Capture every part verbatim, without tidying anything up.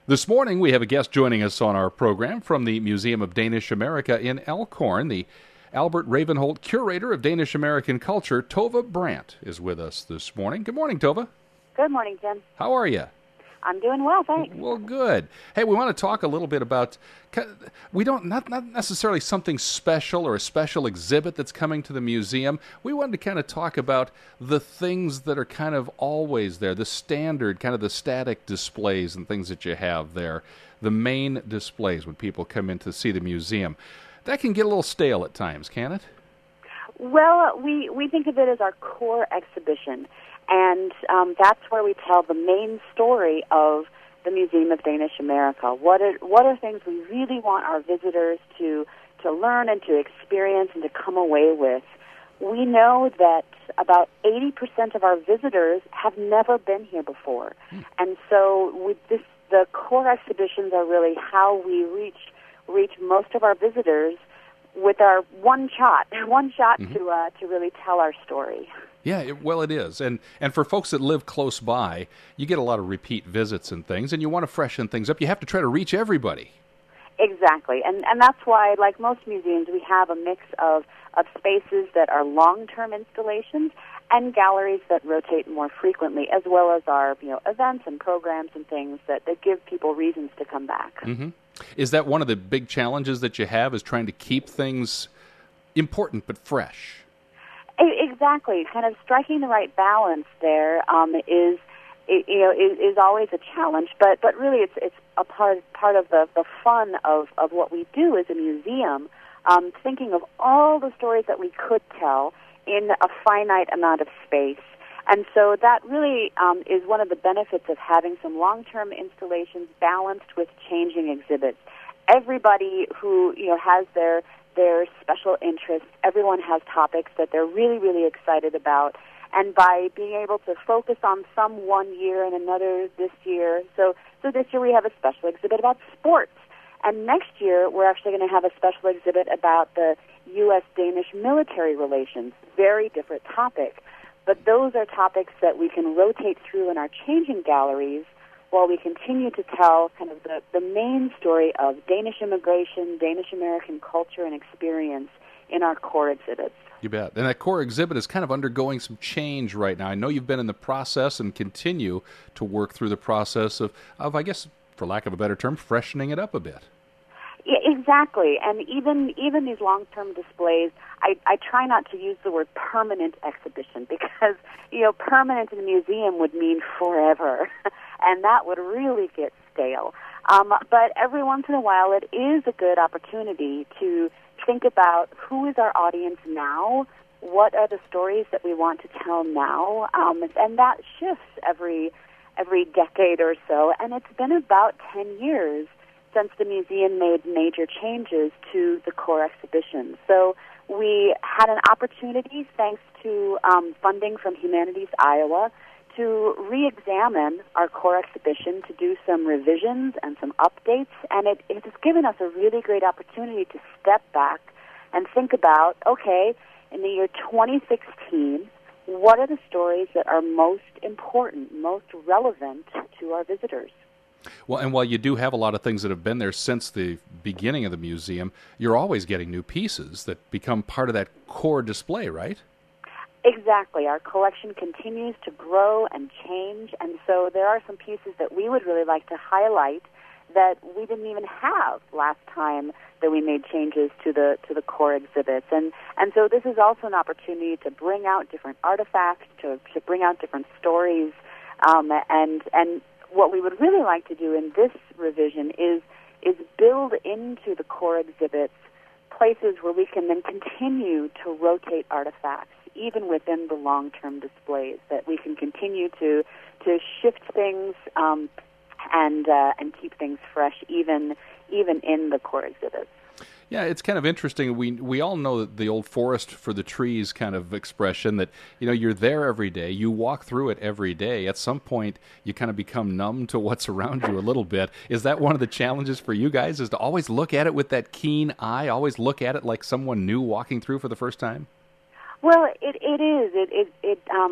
This morning, we have a guest joining us on our program from the Museum of Danish America in Elkhorn. The Albert Ravenholt Curator of Danish American Culture, Tove Brandt, is with us this morning. Good morning, Tove. Good morning, Jim. How are you? I'm doing well, thanks. Well, good. Hey, we want to talk a little bit about, we don't, not, not necessarily something special or a special exhibit that's coming to the museum. We wanted to kind of talk about the things that are kind of always there, the standard, kind of the static displays and things that you have there, the main displays when people come in to see the museum. That can get a little stale at times, can it? Well, we, we think of it as our core exhibition. And um, that's where we tell the main story of the Museum of Danish America. What are, what are things we really want our visitors to, to learn and to experience and to come away with? We know that about eighty percent of our visitors have never been here before. Hmm. And so with this, the core exhibitions are really how we reach, reach most of our visitors with our one shot, one shot mm-hmm. to, uh, to really tell our story. Yeah, it, well, it is. And and for folks that live close by, you get a lot of repeat visits and things, and you want to freshen things up. You have to try to reach everybody. Exactly. And and that's why, like most museums, we have a mix of, of spaces that are long-term installations and galleries that rotate more frequently, as well as our you know events and programs and things that, that give people reasons to come back. Mm-hmm. Is that one of the big challenges that you have, is trying to keep things important but fresh? Exactly, kind of striking the right balance there um, is, you know, is, is always a challenge. But but really, it's it's a part part of the, the fun of, of what we do as a museum. Um, thinking of all the stories that we could tell in a finite amount of space, and so that really um, is one of the benefits of having some long-term installations balanced with changing exhibits. Everybody who you know has their their special interests. Everyone has topics that they're really, really excited about. And by being able to focus on some one year and another this year, so so this year we have a special exhibit about sports. And next year we're actually going to have a special exhibit about the U S Danish military relations. Very different topic. But those are topics that we can rotate through in our changing galleries while we continue to tell kind of the, the main story of Danish immigration, Danish American culture and experience in our core exhibits. You bet. And that core exhibit is kind of undergoing some change right now. I know you've been in the process and continue to work through the process of, of I guess, for lack of a better term, freshening it up a bit. Yeah, exactly. And even even these long-term displays, I, I try not to use the word permanent exhibition because, you know, permanent in a museum would mean forever. And that would really get stale. Um, but every once in a while, it is a good opportunity to think about who is our audience now, what are the stories that we want to tell now, um, and that shifts every every decade or so. And it's been about ten years since the museum made major changes to the core exhibition. So we had an opportunity, thanks to um, funding from Humanities Iowa, to re-examine our core exhibition, to do some revisions and some updates, and it, it has given us a really great opportunity to step back and think about, okay, in the year twenty sixteen, what are the stories that are most important, most relevant to our visitors? Well, and while you do have a lot of things that have been there since the beginning of the museum, you're always getting new pieces that become part of that core display, right? Exactly. Our collection continues to grow and change, and so there are some pieces that we would really like to highlight that we didn't even have last time that we made changes to the to the core exhibits. And and so this is also an opportunity to bring out different artifacts, to to bring out different stories, um, and and what we would really like to do in this revision is is build into the core exhibits places where we can then continue to rotate artifacts, even within the long-term displays, that we can continue to to shift things um, and uh, and keep things fresh, even even in the core exhibits. Yeah, it's kind of interesting. We we all know the old forest for the trees kind of expression that, you know, you're there every day, you walk through it every day. At some point, you kind of become numb to what's around you a little bit. Is that one of the challenges for you guys, is to always look at it with that keen eye, always look at it like someone new walking through for the first time? Well, it it is. It it it um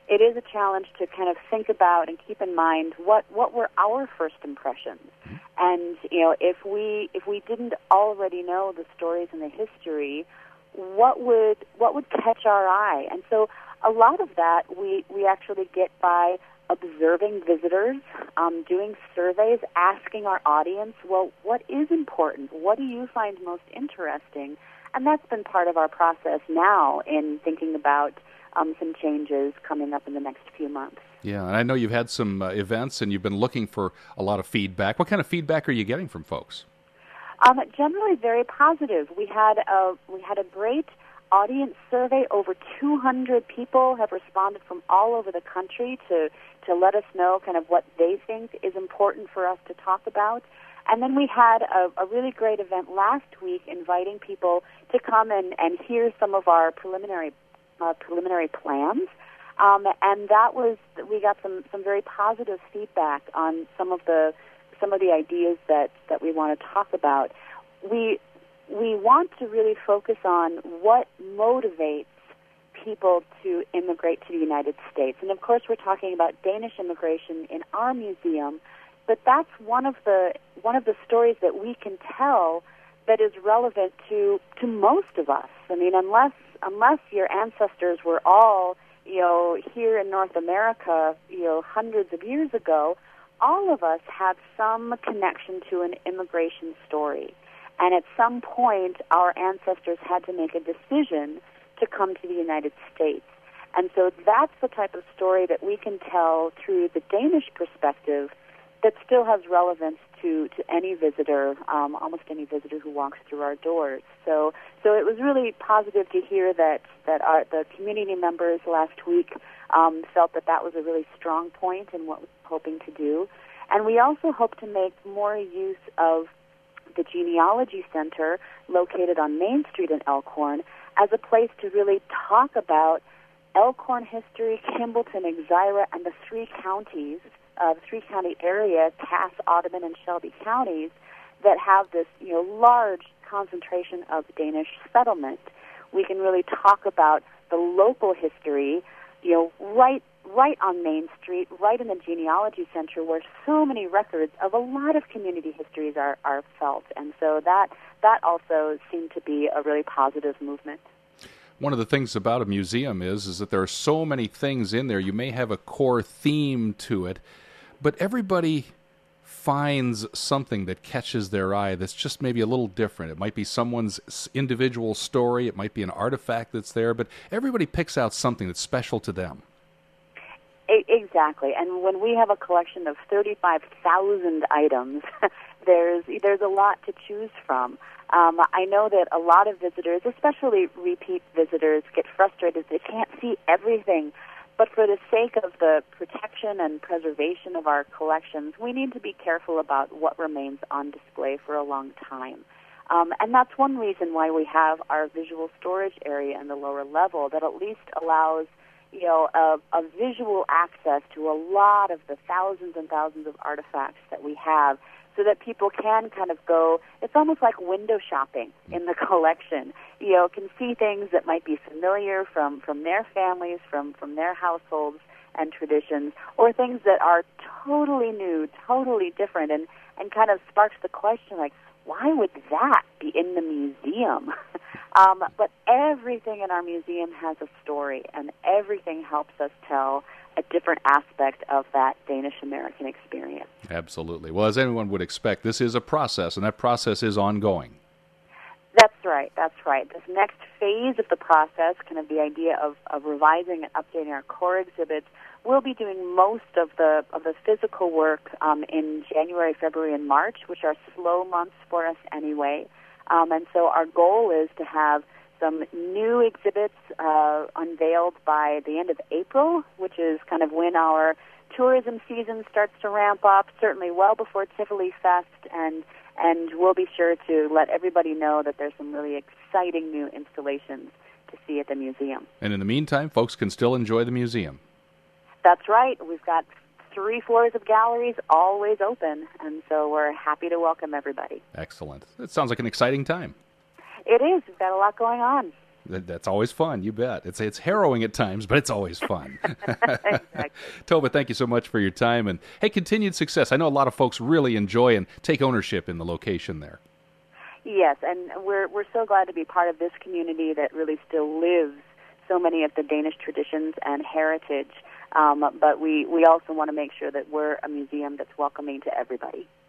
it is a challenge to kind of think about and keep in mind what, what were our first impressions. Mm-hmm. And, you know, if we if we didn't already know the stories and the history, what would what would catch our eye? And so a lot of that we, we actually get by observing visitors, um, doing surveys, asking our audience, well, what is important? What do you find most interesting? And that's been part of our process now in thinking about um, some changes coming up in the next few months. Yeah, and I know you've had some uh, events and you've been looking for a lot of feedback. What kind of feedback are you getting from folks? Um, generally very positive. We had a, we had a great audience survey. Over two hundred people have responded from all over the country to, to let us know kind of what they think is important for us to talk about. And then we had a, a really great event last week inviting people to come and, and hear some of our preliminary uh, preliminary plans. Um, and that was, we got some, some very positive feedback on some of the some of the ideas that, that we want to talk about. We we want to really focus on what motivates people to immigrate to the United States. And of course we're talking about Danish immigration in our museum, but that's one of the one of the stories that we can tell that is relevant to, to most of us. I mean, unless unless your ancestors were all, you know, here in North America, you know, hundreds of years ago, all of us have some connection to an immigration story. And at some point, our ancestors had to make a decision to come to the United States. And so that's the type of story that we can tell through the Danish perspective that still has relevance to, to any visitor, um, almost any visitor who walks through our doors. So so it was really positive to hear that, that our, the community members last week um, felt that that was a really strong point in what we're hoping to do. And we also hope to make more use of the Genealogy Center located on Main Street in Elkhorn as a place to really talk about Elkhorn history, Kimballton, Exira, and the three counties, uh, the three-county area, Cass, Audubon, and Shelby counties, that have this, you know, large concentration of Danish settlement. We can really talk about the local history, you know, right right on Main Street, right in the Genealogy Center, where so many records of a lot of community histories are, are felt. And so that that also seemed to be a really positive movement. One of the things about a museum is, is that there are so many things in there. You may have a core theme to it, but everybody finds something that catches their eye that's just maybe a little different. It might be someone's individual story. It might be an artifact that's there, but everybody picks out something that's special to them. Exactly, and when we have a collection of thirty-five thousand items, there's there's a lot to choose from. Um, I know that a lot of visitors, especially repeat visitors, get frustrated. They can't see everything. But for the sake of the protection and preservation of our collections, we need to be careful about what remains on display for a long time. Um, and that's one reason why we have our visual storage area in the lower level that at least allows, you know, a, a visual access to a lot of the thousands and thousands of artifacts that we have, so that people can kind of go, it's almost like window shopping in the collection. You know, can see things that might be familiar from, from their families, from, from their households and traditions, or things that are totally new, totally different, and, and kind of sparks the question, like, why would that be in the museum? um, but everything in our museum has a story, and everything helps us tell a different aspect of that Danish-American experience. Absolutely. Well, as anyone would expect, this is a process, and that process is ongoing. That's right. That's right. This next phase of the process, kind of the idea of, of revising and updating our core exhibits, we'll be doing most of the of the physical work um, in January, February, and March, which are slow months for us anyway. Um, and so our goal is to have some new exhibits uh, unveiled by the end of April, which is kind of when our tourism season starts to ramp up, certainly well before Tivoli Fest, and and we'll be sure to let everybody know that there's some really exciting new installations to see at the museum. And in the meantime, folks can still enjoy the museum. That's right. We've got three floors of galleries always open, and so we're happy to welcome everybody. Excellent. It sounds like an exciting time. It is. We've got a lot going on. That- That's always fun, you bet. It's it's harrowing at times, but it's always fun. Exactly. Toba, thank you so much for your time. And, hey, continued success. I know a lot of folks really enjoy and take ownership in the location there. Yes, and we're we're so glad to be part of this community that really still lives so many of the Danish traditions and heritage. Um, but we, we also want to make sure that we're a museum that's welcoming to everybody.